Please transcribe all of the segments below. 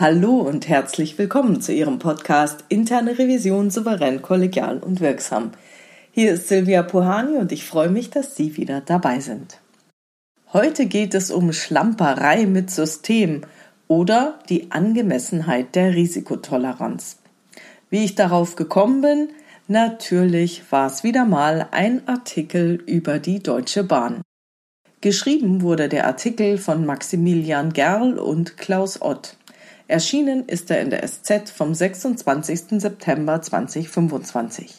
Hallo und herzlich willkommen zu Ihrem Podcast Interne Revision souverän, kollegial und wirksam. Hier ist Silvia Puhani und ich freue mich, dass Sie wieder dabei sind. Heute geht es um Schlamperei mit System oder die Angemessenheit der Risikotoleranz. Wie ich darauf gekommen bin? Natürlich war es wieder mal ein Artikel über die Deutsche Bahn. Geschrieben wurde der Artikel von Maximilian Gerl und Klaus Ott. Erschienen ist er in der SZ vom 26. September 2025.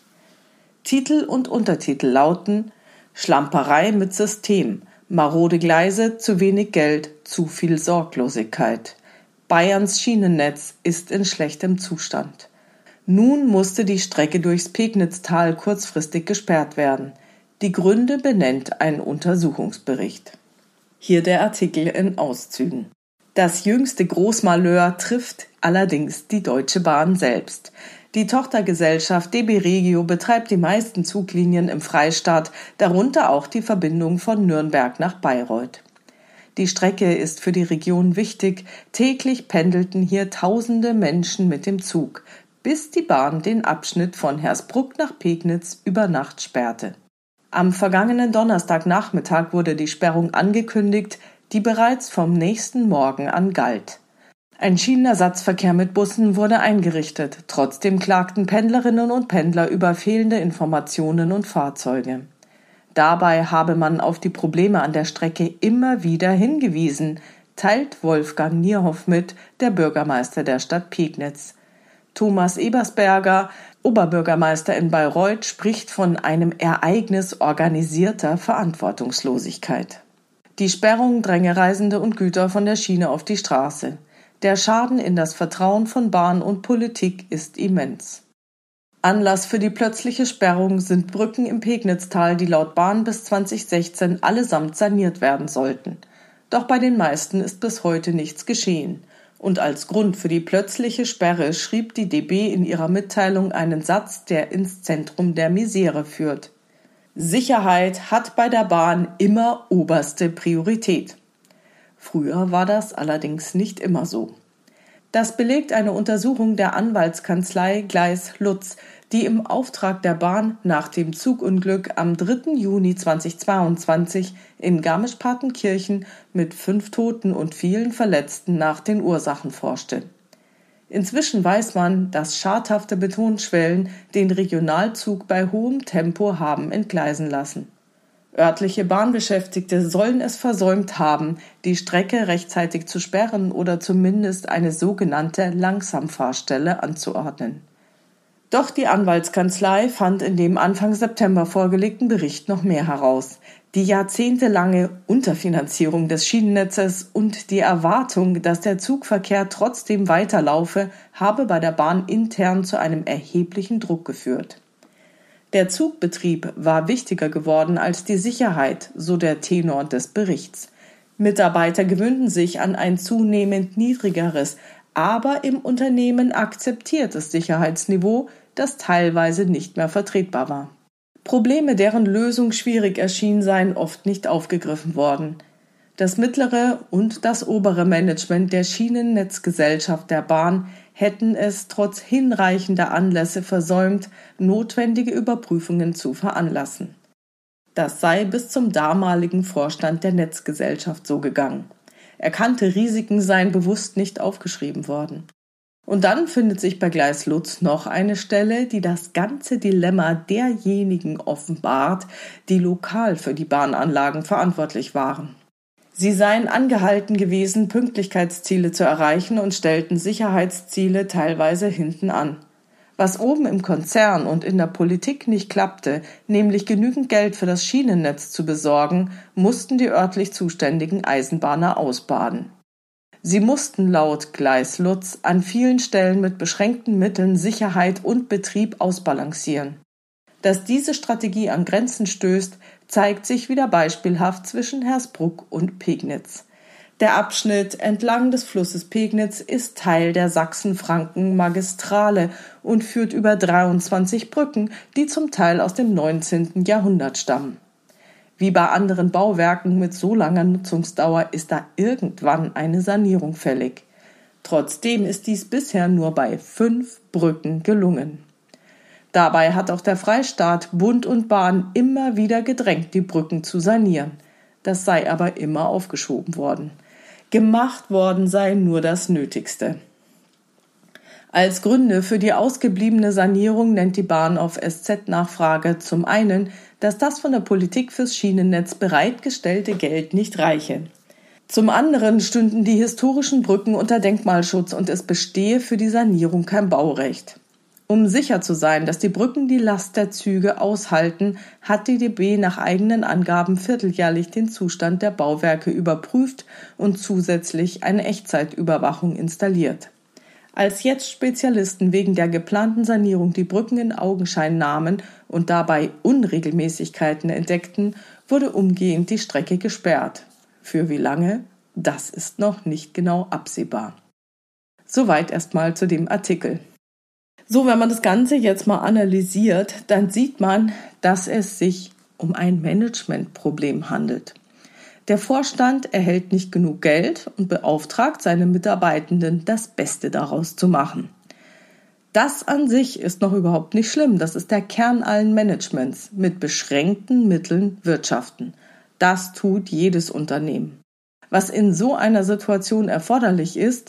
Titel und Untertitel lauten: Schlamperei mit System, marode Gleise, zu wenig Geld, zu viel Sorglosigkeit. Bayerns Schienennetz ist in schlechtem Zustand. Nun musste die Strecke durchs Pegnitztal kurzfristig gesperrt werden. Die Gründe benennt ein Untersuchungsbericht. Hier der Artikel in Auszügen. Das jüngste Großmalheur trifft allerdings die Deutsche Bahn selbst. Die Tochtergesellschaft DB Regio betreibt die meisten Zuglinien im Freistaat, darunter auch die Verbindung von Nürnberg nach Bayreuth. Die Strecke ist für die Region wichtig. Täglich pendelten hier tausende Menschen mit dem Zug, bis die Bahn den Abschnitt von Hersbruck nach Pegnitz über Nacht sperrte. Am vergangenen Donnerstagnachmittag wurde die Sperrung angekündigt, die bereits vom nächsten Morgen an galt. Ein Schienenersatzverkehr mit Bussen wurde eingerichtet. Trotzdem klagten Pendlerinnen und Pendler über fehlende Informationen und Fahrzeuge. Dabei habe man auf die Probleme an der Strecke immer wieder hingewiesen, teilt Wolfgang Nierhoff mit, der Bürgermeister der Stadt Pegnitz. Thomas Ebersberger, Oberbürgermeister in Bayreuth, spricht von einem Ereignis organisierter Verantwortungslosigkeit. Die Sperrung dränge Reisende und Güter von der Schiene auf die Straße. Der Schaden in das Vertrauen von Bahn und Politik ist immens. Anlass für die plötzliche Sperrung sind Brücken im Pegnitztal, die laut Bahn bis 2016 allesamt saniert werden sollten. Doch bei den meisten ist bis heute nichts geschehen. Und als Grund für die plötzliche Sperre schrieb die DB in ihrer Mitteilung einen Satz, der ins Zentrum der Misere führt. Sicherheit hat bei der Bahn immer oberste Priorität. Früher war das allerdings nicht immer so. Das belegt eine Untersuchung der Anwaltskanzlei Gleis-Lutz, die im Auftrag der Bahn nach dem Zugunglück am 3. Juni 2022 in Garmisch-Partenkirchen mit 5 Toten und vielen Verletzten nach den Ursachen forschte. Inzwischen weiß man, dass schadhafte Betonschwellen den Regionalzug bei hohem Tempo haben entgleisen lassen. Örtliche Bahnbeschäftigte sollen es versäumt haben, die Strecke rechtzeitig zu sperren oder zumindest eine sogenannte Langsamfahrstelle anzuordnen. Doch die Anwaltskanzlei fand in dem Anfang September vorgelegten Bericht noch mehr heraus. Die jahrzehntelange Unterfinanzierung des Schienennetzes und die Erwartung, dass der Zugverkehr trotzdem weiterlaufe, habe bei der Bahn intern zu einem erheblichen Druck geführt. Der Zugbetrieb war wichtiger geworden als die Sicherheit, so der Tenor des Berichts. Mitarbeiter gewöhnten sich an ein zunehmend niedrigeres, aber im Unternehmen akzeptiertes Sicherheitsniveau, das teilweise nicht mehr vertretbar war. Probleme, deren Lösung schwierig erschien, seien oft nicht aufgegriffen worden. Das mittlere und das obere Management der Schienennetzgesellschaft der Bahn hätten es trotz hinreichender Anlässe versäumt, notwendige Überprüfungen zu veranlassen. Das sei bis zum damaligen Vorstand der Netzgesellschaft so gegangen. Erkannte Risiken seien bewusst nicht aufgeschrieben worden. Und dann findet sich bei Gleis-Lutz noch eine Stelle, die das ganze Dilemma derjenigen offenbart, die lokal für die Bahnanlagen verantwortlich waren. Sie seien angehalten gewesen, Pünktlichkeitsziele zu erreichen und stellten Sicherheitsziele teilweise hinten an. Was oben im Konzern und in der Politik nicht klappte, nämlich genügend Geld für das Schienennetz zu besorgen, mussten die örtlich zuständigen Eisenbahner ausbaden. Sie mussten laut Gleis-Lutz an vielen Stellen mit beschränkten Mitteln Sicherheit und Betrieb ausbalancieren. Dass diese Strategie an Grenzen stößt, zeigt sich wieder beispielhaft zwischen Hersbruck und Pegnitz. Der Abschnitt entlang des Flusses Pegnitz ist Teil der Sachsen-Franken-Magistrale und führt über 23 Brücken, die zum Teil aus dem 19. Jahrhundert stammen. Wie bei anderen Bauwerken mit so langer Nutzungsdauer ist da irgendwann eine Sanierung fällig. Trotzdem ist dies bisher nur bei 5 Brücken gelungen. Dabei hat auch der Freistaat Bund und Bahn immer wieder gedrängt, die Brücken zu sanieren. Das sei aber immer aufgeschoben worden. Gemacht worden sei nur das Nötigste. Als Gründe für die ausgebliebene Sanierung nennt die Bahn auf SZ-Nachfrage zum einen, dass das von der Politik fürs Schienennetz bereitgestellte Geld nicht reiche. Zum anderen stünden die historischen Brücken unter Denkmalschutz und es bestehe für die Sanierung kein Baurecht. Um sicher zu sein, dass die Brücken die Last der Züge aushalten, hat die DB nach eigenen Angaben vierteljährlich den Zustand der Bauwerke überprüft und zusätzlich eine Echtzeitüberwachung installiert. Als jetzt Spezialisten wegen der geplanten Sanierung die Brücken in Augenschein nahmen und dabei Unregelmäßigkeiten entdeckten, wurde umgehend die Strecke gesperrt. Für wie lange? Das ist noch nicht genau absehbar. Soweit erstmal zu dem Artikel. So, wenn man das Ganze jetzt mal analysiert, dann sieht man, dass es sich um ein Managementproblem handelt. Der Vorstand erhält nicht genug Geld und beauftragt seine Mitarbeitenden, das Beste daraus zu machen. Das an sich ist noch überhaupt nicht schlimm. Das ist der Kern allen Managements, mit beschränkten Mitteln wirtschaften. Das tut jedes Unternehmen. Was in so einer Situation erforderlich ist,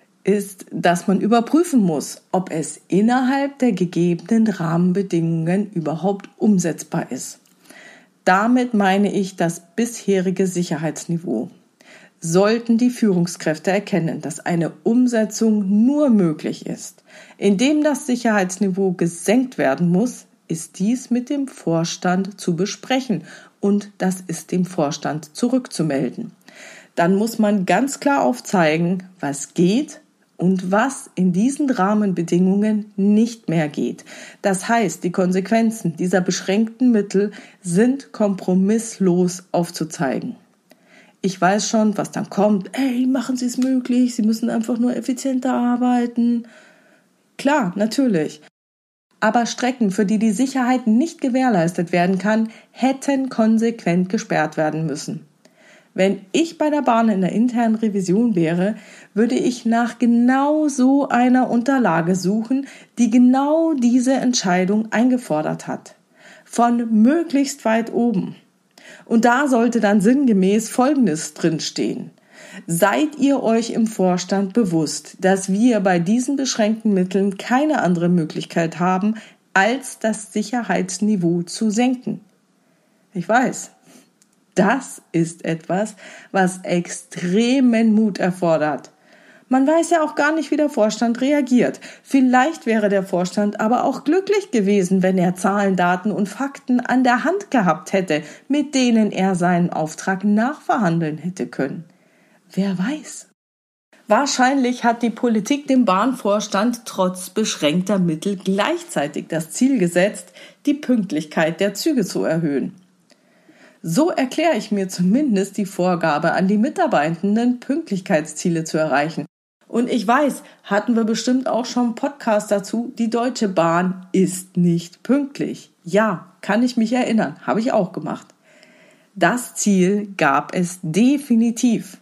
dass man überprüfen muss, ob es innerhalb der gegebenen Rahmenbedingungen überhaupt umsetzbar ist. Damit meine ich das bisherige Sicherheitsniveau. Sollten die Führungskräfte erkennen, dass eine Umsetzung nur möglich ist, indem das Sicherheitsniveau gesenkt werden muss, ist dies mit dem Vorstand zu besprechen und das ist dem Vorstand zurückzumelden. Dann muss man ganz klar aufzeigen, was geht und was in diesen Rahmenbedingungen nicht mehr geht. Das heißt, die Konsequenzen dieser beschränkten Mittel sind kompromisslos aufzuzeigen. Ich weiß schon, was dann kommt. Ey, machen Sie es möglich, Sie müssen einfach nur effizienter arbeiten. Klar, natürlich. Aber Strecken, für die die Sicherheit nicht gewährleistet werden kann, hätten konsequent gesperrt werden müssen. Wenn ich bei der Bahn in der internen Revision wäre, würde ich nach genau so einer Unterlage suchen, die genau diese Entscheidung eingefordert hat. Von möglichst weit oben. Und da sollte dann sinngemäß Folgendes drinstehen. Seid ihr euch im Vorstand bewusst, dass wir bei diesen beschränkten Mitteln keine andere Möglichkeit haben, als das Sicherheitsniveau zu senken? Ich weiß. Das ist etwas, was extremen Mut erfordert. Man weiß ja auch gar nicht, wie der Vorstand reagiert. Vielleicht wäre der Vorstand aber auch glücklich gewesen, wenn er Zahlen, Daten und Fakten an der Hand gehabt hätte, mit denen er seinen Auftrag nachverhandeln hätte können. Wer weiß? Wahrscheinlich hat die Politik dem Bahnvorstand trotz beschränkter Mittel gleichzeitig das Ziel gesetzt, die Pünktlichkeit der Züge zu erhöhen. So erkläre ich mir zumindest die Vorgabe an die Mitarbeitenden, Pünktlichkeitsziele zu erreichen. Und ich weiß, hatten wir bestimmt auch schon einen Podcast dazu, die Deutsche Bahn ist nicht pünktlich. Ja, kann ich mich erinnern, habe ich auch gemacht. Das Ziel gab es definitiv.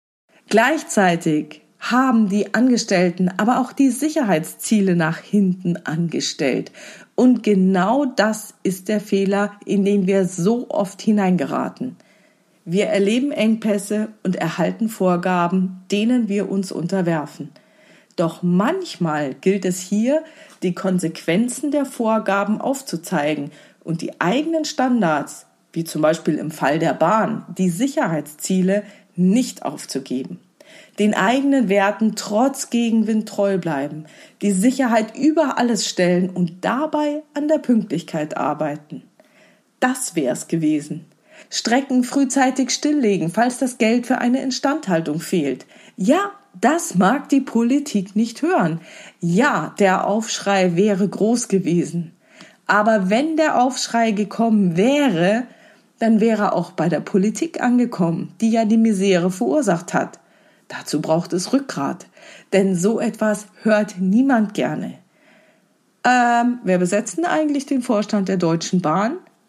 Gleichzeitig haben die Angestellten aber auch die Sicherheitsziele nach hinten angestellt. Und genau das ist der Fehler, in den wir so oft hineingeraten. Wir erleben Engpässe und erhalten Vorgaben, denen wir uns unterwerfen. Doch manchmal gilt es hier, die Konsequenzen der Vorgaben aufzuzeigen und die eigenen Standards, wie zum Beispiel im Fall der Bahn, die Sicherheitsziele nicht aufzugeben. Den eigenen Werten trotz Gegenwind treu bleiben, die Sicherheit über alles stellen und dabei an der Pünktlichkeit arbeiten. Das wär's gewesen. Strecken frühzeitig stilllegen, falls das Geld für eine Instandhaltung fehlt. Ja, das mag die Politik nicht hören. Ja, der Aufschrei wäre groß gewesen. Aber wenn der Aufschrei gekommen wäre, dann wäre auch bei der Politik angekommen, die ja die Misere verursacht hat. Dazu braucht es Rückgrat, denn so etwas hört niemand gerne. Wer besetzt denn eigentlich den Vorstand der Deutschen Bahn?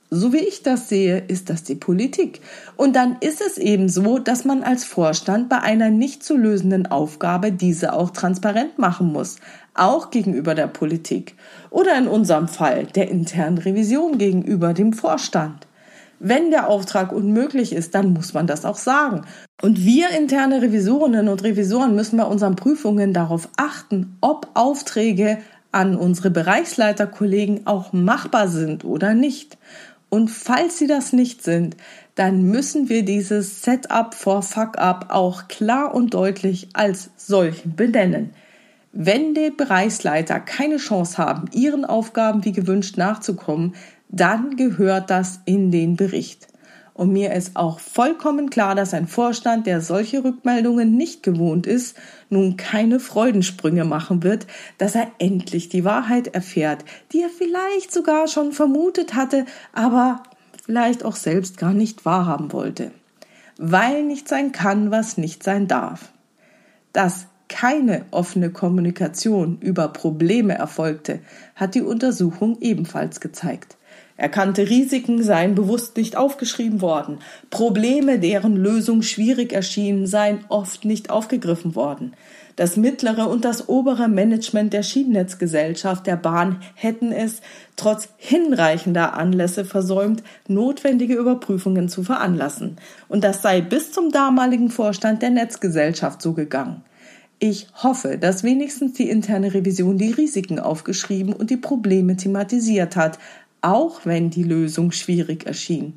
So wie ich das sehe, ist das die Politik. Und dann ist es eben so, dass man als Vorstand bei einer nicht zu lösenden Aufgabe diese auch transparent machen muss, auch gegenüber der Politik oder in unserem Fall der internen Revision gegenüber dem Vorstand. Wenn der Auftrag unmöglich ist, dann muss man das auch sagen. Und wir interne Revisorinnen und Revisoren müssen bei unseren Prüfungen darauf achten, ob Aufträge an unsere Bereichsleiterkollegen auch machbar sind oder nicht. Und falls sie das nicht sind, dann müssen wir dieses Setup for Fuck-up auch klar und deutlich als solchen benennen. Wenn die Bereichsleiter keine Chance haben, ihren Aufgaben wie gewünscht nachzukommen, dann gehört das in den Bericht. Und mir ist auch vollkommen klar, dass ein Vorstand, der solche Rückmeldungen nicht gewohnt ist, nun keine Freudensprünge machen wird, dass er endlich die Wahrheit erfährt, die er vielleicht sogar schon vermutet hatte, aber vielleicht auch selbst gar nicht wahrhaben wollte. Weil nicht sein kann, was nicht sein darf. Dass keine offene Kommunikation über Probleme erfolgte, hat die Untersuchung ebenfalls gezeigt. Erkannte Risiken seien bewusst nicht aufgeschrieben worden. Probleme, deren Lösung schwierig erschienen, seien oft nicht aufgegriffen worden. Das mittlere und das obere Management der Schienennetzgesellschaft der Bahn hätten es trotz hinreichender Anlässe versäumt, notwendige Überprüfungen zu veranlassen. Und das sei bis zum damaligen Vorstand der Netzgesellschaft so gegangen. Ich hoffe, dass wenigstens die interne Revision die Risiken aufgeschrieben und die Probleme thematisiert hat, auch wenn die Lösung schwierig erschien.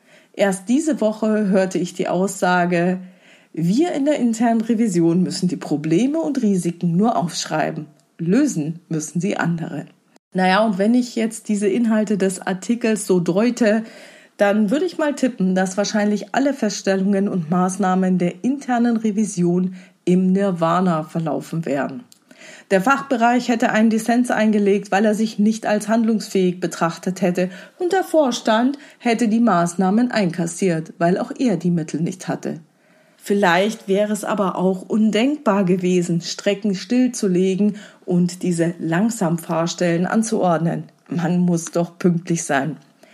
Erst diese Woche hörte ich die Aussage, wir in der internen Revision müssen die Probleme und Risiken nur aufschreiben. Lösen müssen sie andere. Naja, und wenn ich jetzt diese Inhalte des Artikels so deute, dann würde ich mal tippen, dass wahrscheinlich alle Feststellungen und Maßnahmen der internen Revision im Nirvana verlaufen werden. Der Fachbereich hätte einen Dissens eingelegt, weil er sich nicht als handlungsfähig betrachtet hätte, und der Vorstand hätte die Maßnahmen einkassiert, weil auch er die Mittel nicht hatte. Vielleicht wäre es aber auch undenkbar gewesen, Strecken stillzulegen und diese Langsamfahrstellen anzuordnen. Man muss doch pünktlich sein.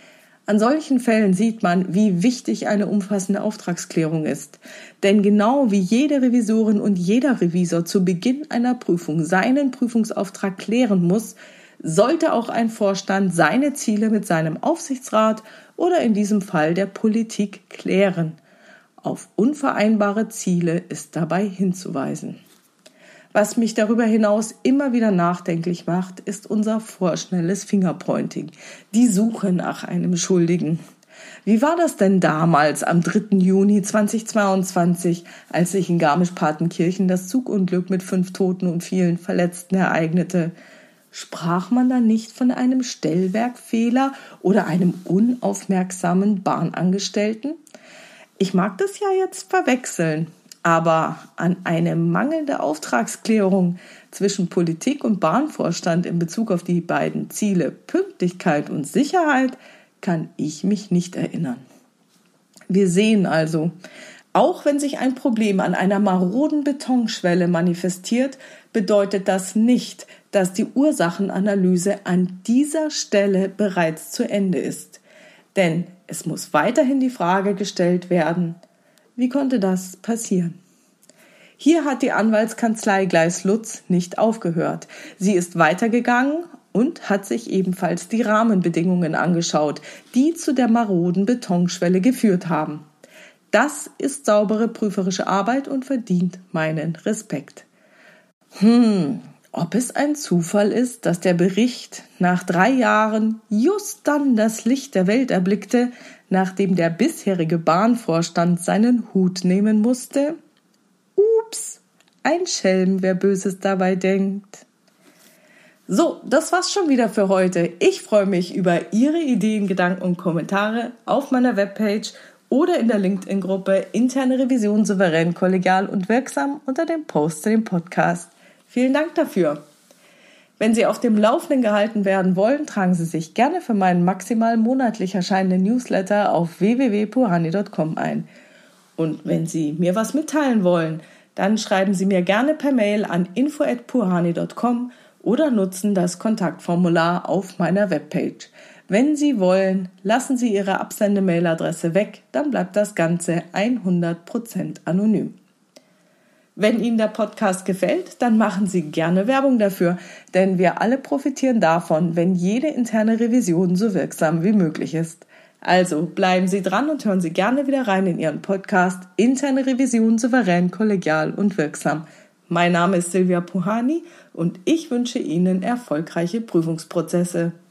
An solchen Fällen sieht man, wie wichtig eine umfassende Auftragsklärung ist. Denn genau wie jede Revisorin und jeder Revisor zu Beginn einer Prüfung seinen Prüfungsauftrag klären muss, sollte auch ein Vorstand seine Ziele mit seinem Aufsichtsrat oder in diesem Fall der Politik klären. Auf unvereinbare Ziele ist dabei hinzuweisen. Was mich darüber hinaus immer wieder nachdenklich macht, ist unser vorschnelles Fingerpointing, die Suche nach einem Schuldigen. Wie war das denn damals am 3. Juni 2022, als sich in Garmisch-Partenkirchen das Zugunglück mit 5 Toten und vielen Verletzten ereignete? Sprach man da nicht von einem Stellwerkfehler oder einem unaufmerksamen Bahnangestellten? Ich mag das ja jetzt verwechseln. Aber an eine mangelnde Auftragsklärung zwischen Politik und Bahnvorstand in Bezug auf die beiden Ziele Pünktlichkeit und Sicherheit kann ich mich nicht erinnern. Wir sehen also, auch wenn sich ein Problem an einer maroden Betonschwelle manifestiert, bedeutet das nicht, dass die Ursachenanalyse an dieser Stelle bereits zu Ende ist. Denn es muss weiterhin die Frage gestellt werden, wie konnte das passieren? Hier hat die Anwaltskanzlei Gleis-Lutz nicht aufgehört. Sie ist weitergegangen und hat sich ebenfalls die Rahmenbedingungen angeschaut, die zu der maroden Betonschwelle geführt haben. Das ist saubere prüferische Arbeit und verdient meinen Respekt. Ob es ein Zufall ist, dass der Bericht nach 3 Jahren just dann das Licht der Welt erblickte, nachdem der bisherige Bahnvorstand seinen Hut nehmen musste? Ups, ein Schelm, wer Böses dabei denkt. So, das war's schon wieder für heute. Ich freue mich über Ihre Ideen, Gedanken und Kommentare auf meiner Webpage oder in der LinkedIn-Gruppe Interne Revision souverän, kollegial und wirksam unter dem Post zu dem Podcast. Vielen Dank dafür. Wenn Sie auf dem Laufenden gehalten werden wollen, tragen Sie sich gerne für meinen maximal monatlich erscheinenden Newsletter auf www.puhani.com ein. Und wenn Sie mir was mitteilen wollen, dann schreiben Sie mir gerne per Mail an info@puhani.com oder nutzen das Kontaktformular auf meiner Webpage. Wenn Sie wollen, lassen Sie Ihre Absendemailadresse weg, dann bleibt das Ganze 100% anonym. Wenn Ihnen der Podcast gefällt, dann machen Sie gerne Werbung dafür, denn wir alle profitieren davon, wenn jede interne Revision so wirksam wie möglich ist. Also bleiben Sie dran und hören Sie gerne wieder rein in Ihren Podcast Interne Revision souverän, kollegial und wirksam. Mein Name ist Silvia Puhani und ich wünsche Ihnen erfolgreiche Prüfungsprozesse.